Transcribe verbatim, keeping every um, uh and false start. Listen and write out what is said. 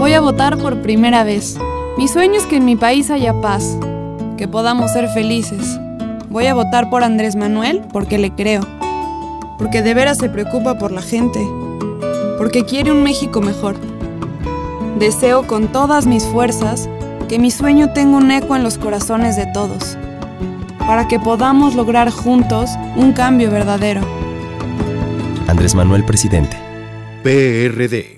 Voy a votar por primera vez. Mi sueño es que en mi país haya paz, que podamos ser felices. Voy a votar por Andrés Manuel porque le creo, porque de veras se preocupa por la gente, porque quiere un México mejor. Deseo con todas mis fuerzas que mi sueño tenga un eco en los corazones de todos, para que podamos lograr juntos un cambio verdadero. Andrés Manuel, presidente. P R D.